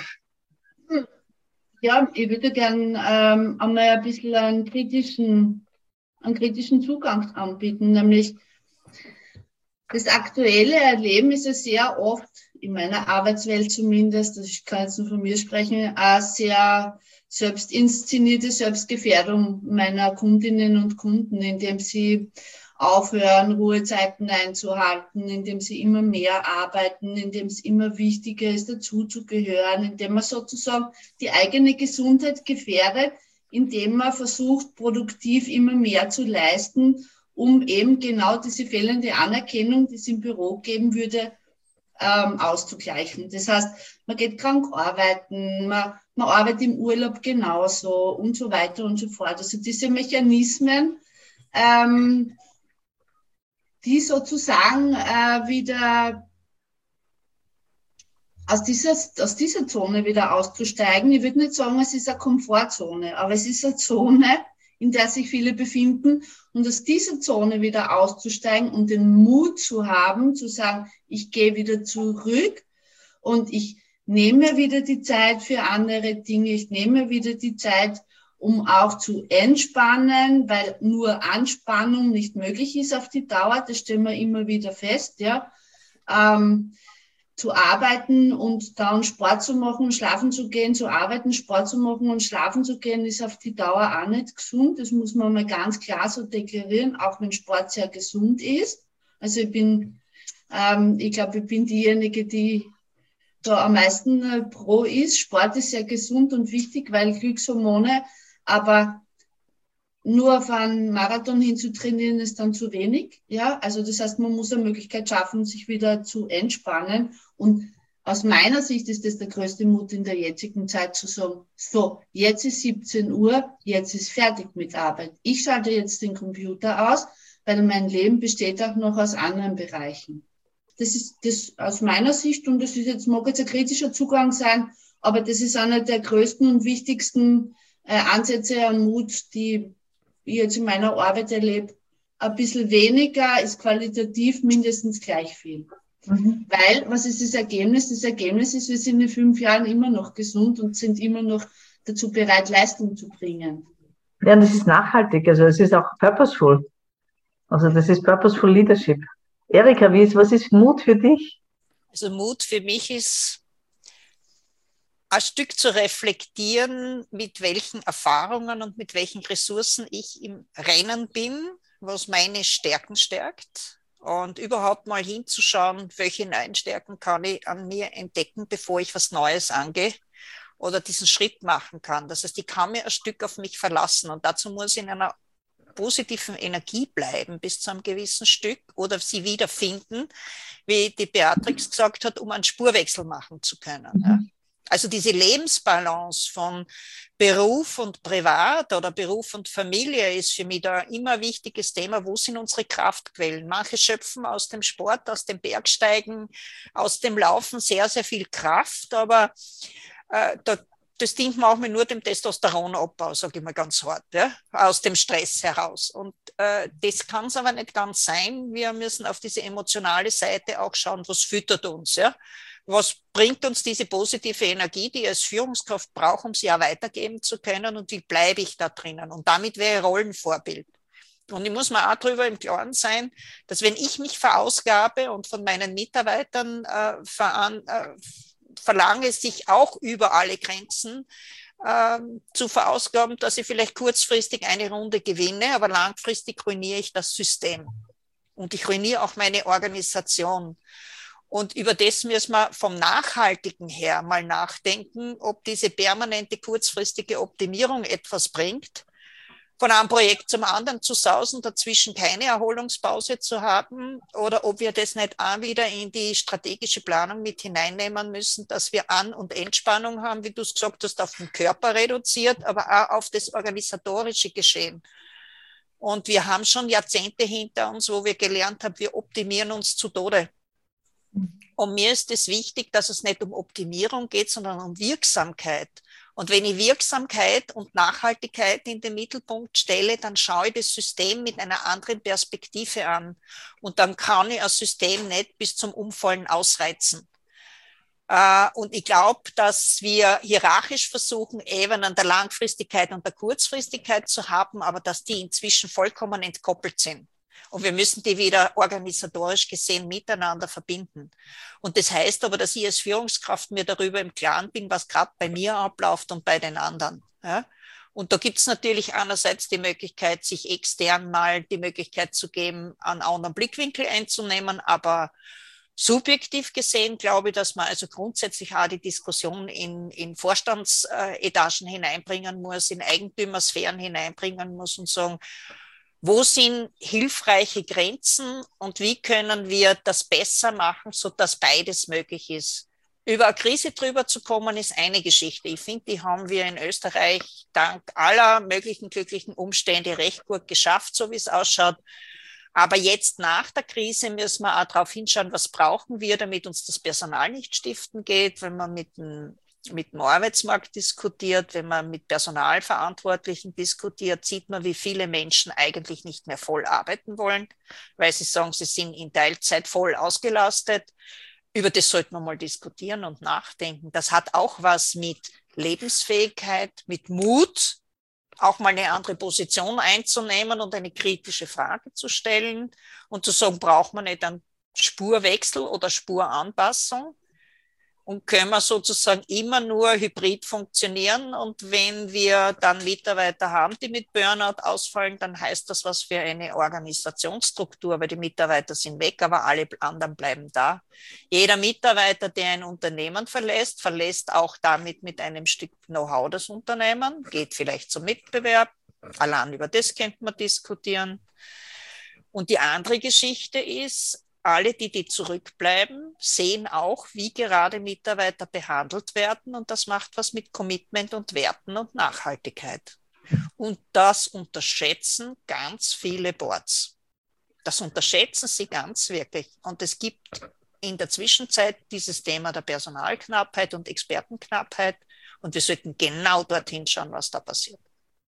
Ja, ich würde gern ähm, einmal ein bisschen einen kritischen, einen kritischen Zugang anbieten, nämlich das aktuelle Erleben ist ja sehr oft, in meiner Arbeitswelt zumindest, also ich kann jetzt nur von mir sprechen, eine sehr selbst inszenierte Selbstgefährdung meiner Kundinnen und Kunden, indem sie aufhören, Ruhezeiten einzuhalten, indem sie immer mehr arbeiten, indem es immer wichtiger ist, dazuzugehören, indem man sozusagen die eigene Gesundheit gefährdet, indem man versucht, produktiv immer mehr zu leisten, um eben genau diese fehlende Anerkennung, die es im Büro geben würde, ähm, auszugleichen. Das heißt, man geht krank arbeiten, man, man arbeitet im Urlaub genauso und so weiter und so fort. Also diese Mechanismen, ähm, die sozusagen äh, wieder aus dieser, aus dieser Zone wieder auszusteigen. Ich würde nicht sagen, es ist eine Komfortzone, aber es ist eine Zone, in der sich viele befinden. Und aus dieser Zone wieder auszusteigen und den Mut zu haben, zu sagen, ich gehe wieder zurück und ich nehme wieder die Zeit für andere Dinge, ich nehme wieder die Zeit, um auch zu entspannen, weil nur Anspannung nicht möglich ist auf die Dauer, das stellen wir immer wieder fest, ja, ähm, zu arbeiten und dann Sport zu machen, schlafen zu gehen, zu arbeiten, Sport zu machen und schlafen zu gehen, ist auf die Dauer auch nicht gesund, das muss man mal ganz klar so deklarieren, auch wenn Sport sehr gesund ist. Also ich bin, ähm, ich glaube, ich bin diejenige, die da am meisten äh, pro ist. Sport ist sehr gesund und wichtig, weil Glückshormone, aber nur auf einen Marathon hin zu trainieren ist dann zu wenig. Ja, also das heißt, man muss eine Möglichkeit schaffen, sich wieder zu entspannen. Und aus meiner Sicht ist das der größte Mut in der jetzigen Zeit zu sagen, so, jetzt ist siebzehn Uhr, jetzt ist fertig mit Arbeit. Ich schalte jetzt den Computer aus, weil mein Leben besteht auch noch aus anderen Bereichen. Das ist das aus meiner Sicht, und das ist jetzt, mag jetzt ein kritischer Zugang sein, aber das ist einer der größten und wichtigsten äh, Ansätze an Mut, die ich jetzt in meiner Arbeit erlebe. Ein bisschen weniger ist qualitativ mindestens gleich viel. Mhm. Weil, was ist das Ergebnis? Das Ergebnis ist, wir sind in fünf Jahren immer noch gesund und sind immer noch dazu bereit, Leistung zu bringen. Ja, und das ist nachhaltig, also es ist auch purposeful. Also das ist purposeful Leadership. Erika, wie ist, was ist Mut für dich? Also Mut für mich ist, ein Stück zu reflektieren, mit welchen Erfahrungen und mit welchen Ressourcen ich im Rennen bin, was meine Stärken stärkt, und überhaupt mal hinzuschauen, welche neuen Stärken kann ich an mir entdecken, bevor ich was Neues angehe oder diesen Schritt machen kann. Das heißt, ich kann mir ein Stück auf mich verlassen, und dazu muss ich in einer positiven Energie bleiben bis zu einem gewissen Stück oder sie wiederfinden, wie die Beatrix gesagt hat, um einen Spurwechsel machen zu können. Mhm. Ja. Also diese Lebensbalance von Beruf und Privat oder Beruf und Familie ist für mich da immer ein wichtiges Thema. Wo sind unsere Kraftquellen? Manche schöpfen aus dem Sport, aus dem Bergsteigen, aus dem Laufen sehr, sehr viel Kraft, aber äh, da das dient manchmal nur dem Testosteronabbau, sage ich mal ganz hart, ja, aus dem Stress heraus. Und äh, das kann es aber nicht ganz sein. Wir müssen auf diese emotionale Seite auch schauen, was füttert uns, ja. Was bringt uns diese positive Energie, die ich als Führungskraft brauche, um sie auch weitergeben zu können, und wie bleibe ich da drinnen? Und damit wäre ich Rollenvorbild. Und ich muss mir auch darüber im Klaren sein, dass wenn ich mich verausgabe und von meinen Mitarbeitern äh, veran, äh, verlange, sich auch über alle Grenzen äh, zu verausgaben, dass ich vielleicht kurzfristig eine Runde gewinne, aber langfristig ruiniere ich das System. Und ich ruiniere auch meine Organisation. Und über das müssen wir vom Nachhaltigen her mal nachdenken, ob diese permanente kurzfristige Optimierung etwas bringt, von einem Projekt zum anderen zu sausen, dazwischen keine Erholungspause zu haben, oder ob wir das nicht auch wieder in die strategische Planung mit hineinnehmen müssen, dass wir An- und Entspannung haben, wie du es gesagt hast, auf den Körper reduziert, aber auch auf das organisatorische Geschehen. Und wir haben schon Jahrzehnte hinter uns, wo wir gelernt haben, wir optimieren uns zu Tode. Und mir ist es wichtig, dass es nicht um Optimierung geht, sondern um Wirksamkeit. Und wenn ich Wirksamkeit und Nachhaltigkeit in den Mittelpunkt stelle, dann schaue ich das System mit einer anderen Perspektive an. Und dann kann ich ein System nicht bis zum Umfallen ausreizen. Und ich glaube, dass wir hierarchisch versuchen, Ebenen der Langfristigkeit und der Kurzfristigkeit zu haben, aber dass die inzwischen vollkommen entkoppelt sind. Und wir müssen die wieder organisatorisch gesehen miteinander verbinden. Und das heißt aber, dass ich als Führungskraft mir darüber im Klaren bin, was gerade bei mir abläuft und bei den anderen. Ja? Und da gibt es natürlich einerseits die Möglichkeit, sich extern mal die Möglichkeit zu geben, einen anderen Blickwinkel einzunehmen, aber subjektiv gesehen glaube ich, dass man also grundsätzlich auch die Diskussion in, in Vorstandsetagen hineinbringen muss, in Eigentümersphären hineinbringen muss und sagen, wo sind hilfreiche Grenzen und wie können wir das besser machen, sodass beides möglich ist? Über eine Krise drüber zu kommen, ist eine Geschichte. Ich finde, die haben wir in Österreich dank aller möglichen glücklichen Umstände recht gut geschafft, so wie es ausschaut. Aber jetzt nach der Krise müssen wir auch darauf hinschauen, was brauchen wir, damit uns das Personal nicht stiften geht, wenn man mit dem mit dem Arbeitsmarkt diskutiert, wenn man mit Personalverantwortlichen diskutiert, sieht man, wie viele Menschen eigentlich nicht mehr voll arbeiten wollen, weil sie sagen, sie sind in Teilzeit voll ausgelastet. Über das sollten wir mal diskutieren und nachdenken. Das hat auch was mit Lebensfähigkeit, mit Mut, auch mal eine andere Position einzunehmen und eine kritische Frage zu stellen und zu sagen, braucht man nicht einen Spurwechsel oder Spuranpassung? Und können wir sozusagen immer nur hybrid funktionieren. Und wenn wir dann Mitarbeiter haben, die mit Burnout ausfallen, dann heißt das was für eine Organisationsstruktur, weil die Mitarbeiter sind weg, aber alle anderen bleiben da. Jeder Mitarbeiter, der ein Unternehmen verlässt, verlässt auch damit mit einem Stück Know-how das Unternehmen, geht vielleicht zum Mitbewerb. Allein über das könnte man diskutieren. Und die andere Geschichte ist, alle, die, die zurückbleiben, sehen auch, wie gerade Mitarbeiter behandelt werden. Und das macht was mit Commitment und Werten und Nachhaltigkeit. Und das unterschätzen ganz viele Boards. Das unterschätzen sie ganz wirklich. Und es gibt in der Zwischenzeit dieses Thema der Personalknappheit und Expertenknappheit. Und wir sollten genau dorthin schauen, was da passiert.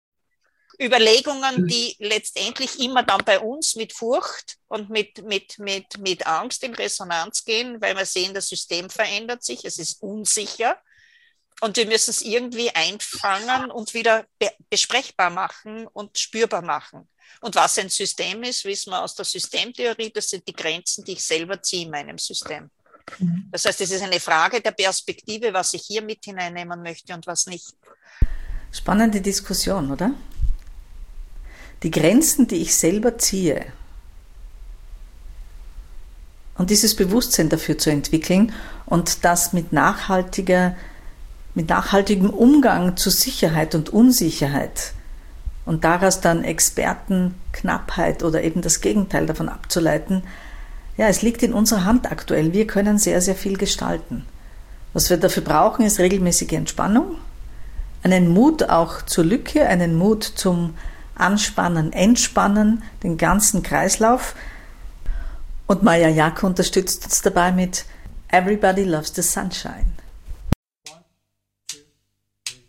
Überlegungen, die letztendlich immer dann bei uns mit Furcht und mit, mit, mit, mit Angst in Resonanz gehen, weil wir sehen, das System verändert sich, es ist unsicher und wir müssen es irgendwie einfangen und wieder be- besprechbar machen und spürbar machen. Und was ein System ist, wissen wir aus der Systemtheorie, das sind die Grenzen, die ich selber ziehe in meinem System. Das heißt, es ist eine Frage der Perspektive, was ich hier mit hineinnehmen möchte und was nicht. Spannende Diskussion, oder? Die Grenzen, die ich selber ziehe und dieses Bewusstsein dafür zu entwickeln und das mit nachhaltiger, mit nachhaltigem Umgang zu Sicherheit und Unsicherheit und daraus dann Expertenknappheit oder eben das Gegenteil davon abzuleiten, ja, es liegt in unserer Hand aktuell. Wir können sehr, sehr viel gestalten. Was wir dafür brauchen, ist regelmäßige Entspannung, einen Mut auch zur Lücke, einen Mut zum Anspannen, Entspannen, den ganzen Kreislauf. Und Maya Jaco unterstützt uns dabei mit Everybody Loves the Sunshine. One, two, three.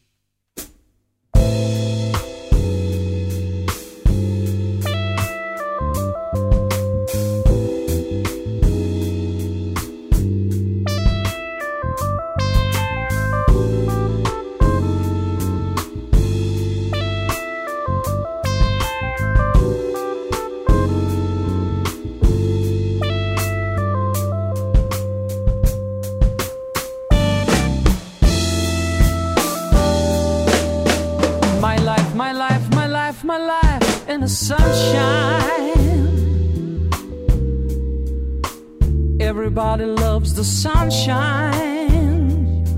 my life in the sunshine. Everybody loves the sunshine.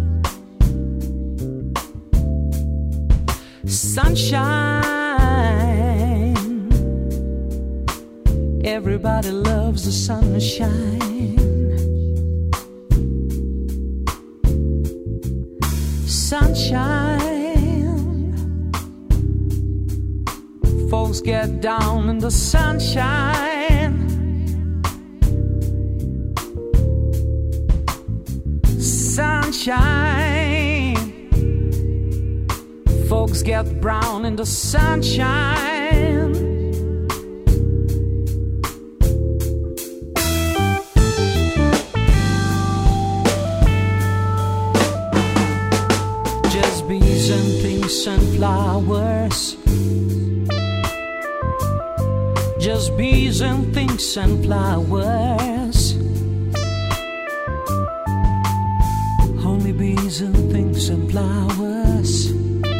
Sunshine. Everybody loves the sunshine. Sunshine. Folks get down in the sunshine. Sunshine. Folks get brown in the sunshine. Just bees and things and flowers. Just bees and things and flowers. Only bees and things and flowers.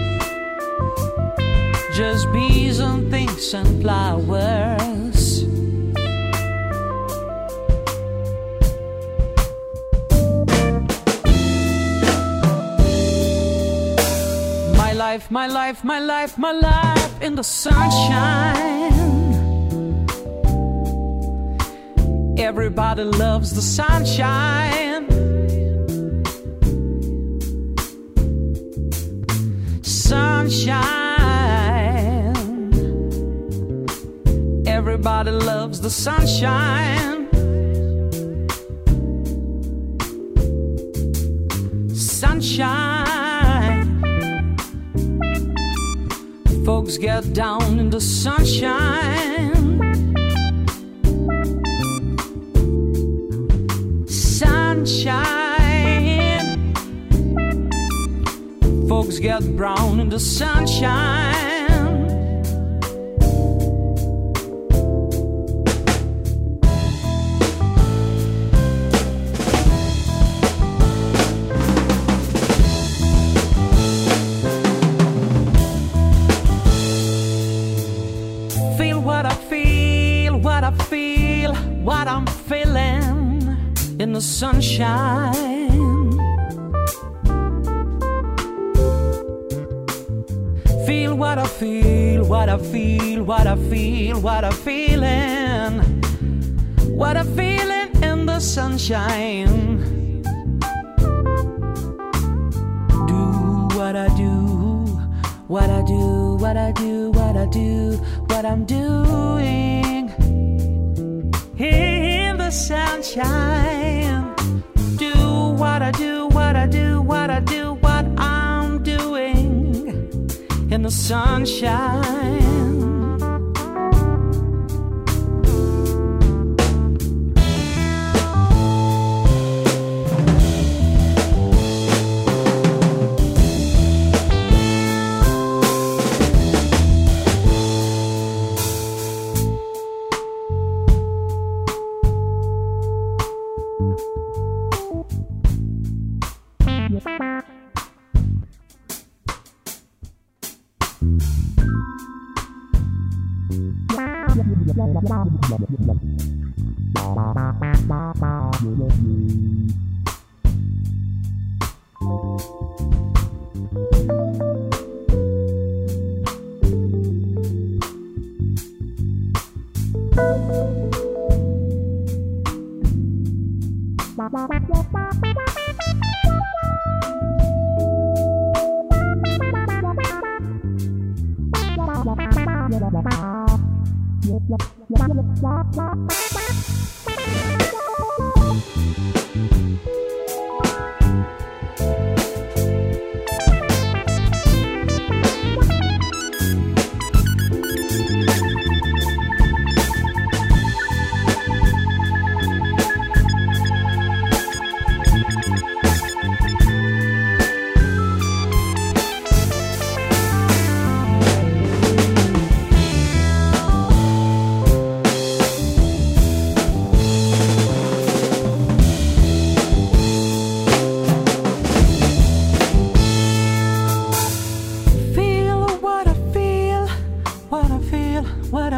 Just bees and things and flowers. My life, my life, my life, my life in the sunshine. Everybody loves the sunshine. Sunshine. Everybody loves the sunshine. Sunshine. Folks get down in the sunshine. Sunshine. Folks get brown in the sunshine. Feel what I feel, what I feel, what I'm feeling in the sunshine. Feel what I feel, what I feel, what I feel, what I feeling, what I feeling in the sunshine. Do what I do, what I do, what I do, what I do, what I'm doing in the sunshine. Do what I do, what I do, what I do, what I'm doing in the sunshine.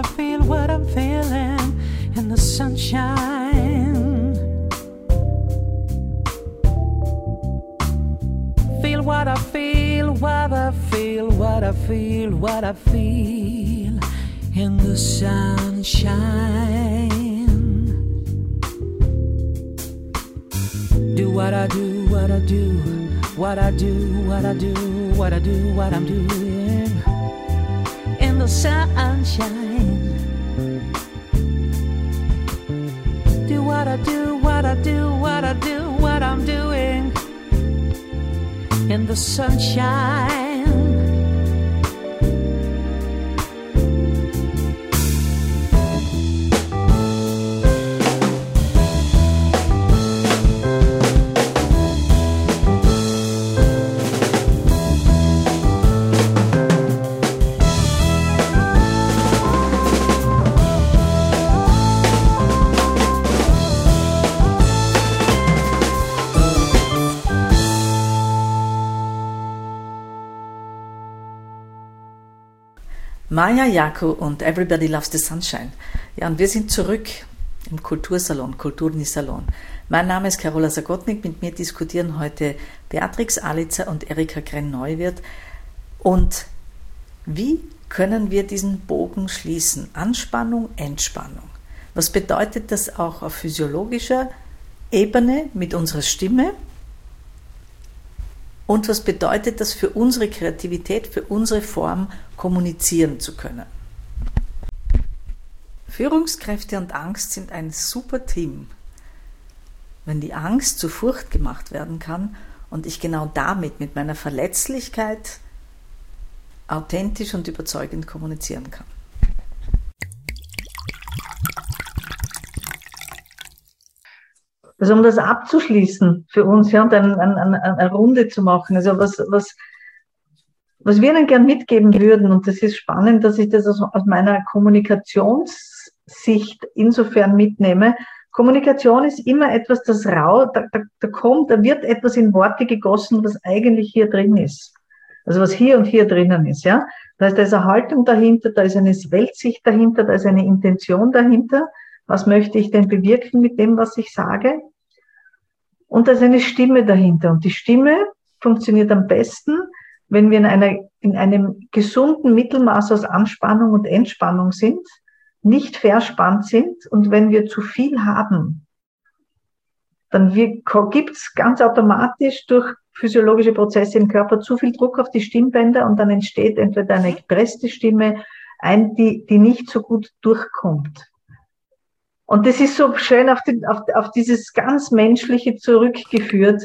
I feel what I'm feeling in the sunshine. Feel what I feel, what I feel, what I feel, what I feel in the sunshine. Do what I do, what I do, what I do, what I do, what I do, what I'm doing in the sunshine. Do what I do, what I do, what I do, what I'm doing in the sunshine. Maya Yaku und Everybody Loves the Sunshine. Ja, und wir sind zurück im Kultursalon, Kulturni Salon. Mein Name ist Carola Zakotnik, mit mir diskutieren heute Beatrix Alitzer und Erika Krenn-Neuwirth. Und wie können wir diesen Bogen schließen? Anspannung, Entspannung. Was bedeutet das auch auf physiologischer Ebene mit unserer Stimme? Und was bedeutet das für unsere Kreativität, für unsere Form, kommunizieren zu können? Führungskräfte und Angst sind ein super Team. Wenn die Angst zu Furcht gemacht werden kann und ich genau damit, mit meiner Verletzlichkeit, authentisch und überzeugend kommunizieren kann. Also um das abzuschließen für uns, ja, und ein, ein, ein, eine Runde zu machen, also was, was, was wir Ihnen gern mitgeben würden, und das ist spannend, dass ich das aus, aus meiner Kommunikationssicht insofern mitnehme. Kommunikation ist immer etwas, das rau, da, da, da kommt, da wird etwas in Worte gegossen, was eigentlich hier drin ist. Also was hier und hier drinnen ist, ja. Da ist, da ist eine Haltung dahinter, da ist eine Weltsicht dahinter, da ist eine Intention dahinter. Was möchte ich denn bewirken mit dem, was ich sage? Und da ist eine Stimme dahinter. Und die Stimme funktioniert am besten, wenn wir in, einer, in einem gesunden Mittelmaß aus Anspannung und Entspannung sind, nicht verspannt sind. Und wenn wir zu viel haben, dann gibt es ganz automatisch durch physiologische Prozesse im Körper zu viel Druck auf die Stimmbänder und dann entsteht entweder eine gepresste Stimme, ein, die, die nicht so gut durchkommt. Und das ist so schön auf, die, auf, auf dieses ganz Menschliche zurückgeführt,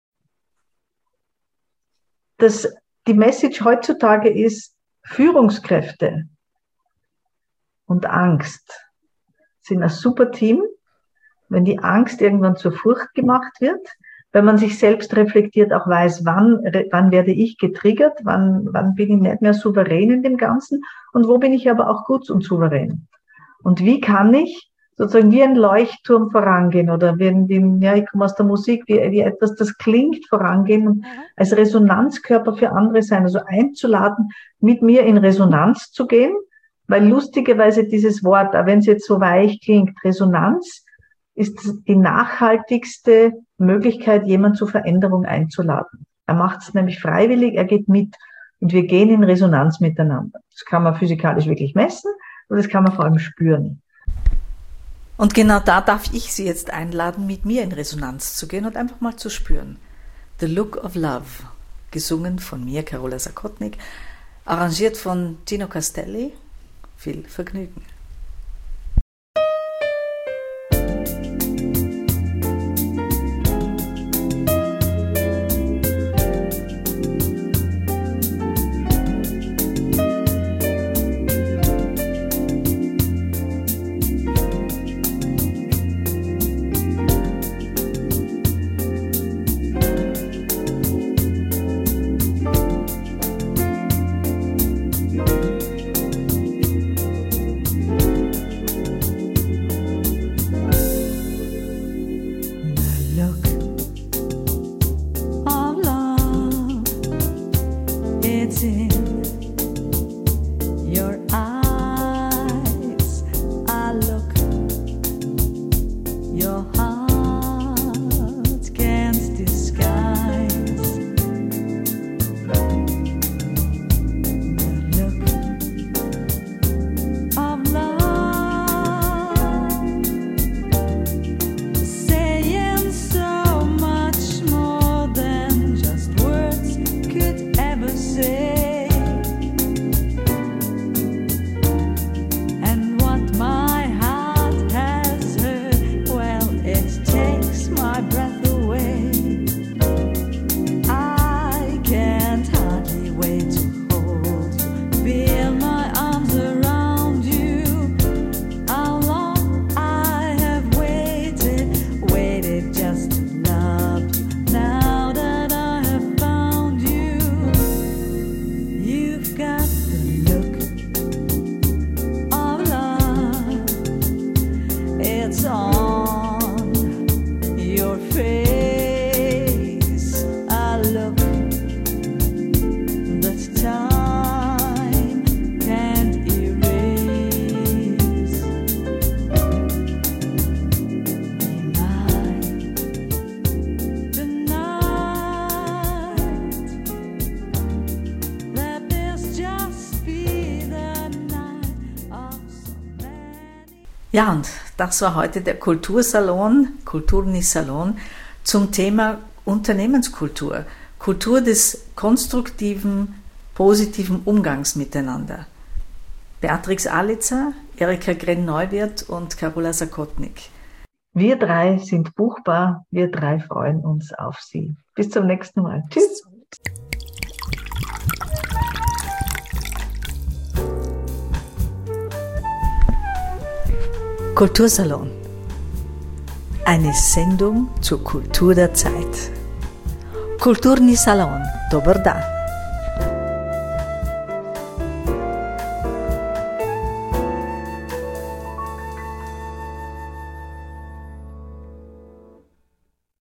dass die Message heutzutage ist, Führungskräfte und Angst sind ein super Team, wenn die Angst irgendwann zur Furcht gemacht wird, wenn man sich selbst reflektiert, auch weiß, wann, wann werde ich getriggert, wann, wann bin ich nicht mehr souverän in dem Ganzen und wo bin ich aber auch gut und souverän. Und wie kann ich sozusagen wie ein Leuchtturm vorangehen oder wie, wie ja, ich komme aus der Musik, wie, wie etwas, das klingt, vorangehen und als Resonanzkörper für andere sein, also einzuladen, mit mir in Resonanz zu gehen, weil lustigerweise dieses Wort, auch wenn es jetzt so weich klingt, Resonanz, ist die nachhaltigste Möglichkeit, jemanden zur Veränderung einzuladen. Er macht es nämlich freiwillig, er geht mit und wir gehen in Resonanz miteinander. Das kann man physikalisch wirklich messen und das kann man vor allem spüren. Und genau da darf ich Sie jetzt einladen, mit mir in Resonanz zu gehen und einfach mal zu spüren. The Look of Love, gesungen von mir, Carola Zakotnik, arrangiert von Gino Castelli. Viel Vergnügen. Ja, und das war heute der Kultursalon, Kulturni Salon zum Thema Unternehmenskultur, Kultur des konstruktiven, positiven Umgangs miteinander. Beatrix Alitzer, Erika Grenn-Neuwirth und Carola Sakotnik. Wir drei sind buchbar, wir drei freuen uns auf Sie. Bis zum nächsten Mal. Tschüss. Kultursalon. Eine Sendung zur Kultur der Zeit. Kulturni Salon. Dobar dan.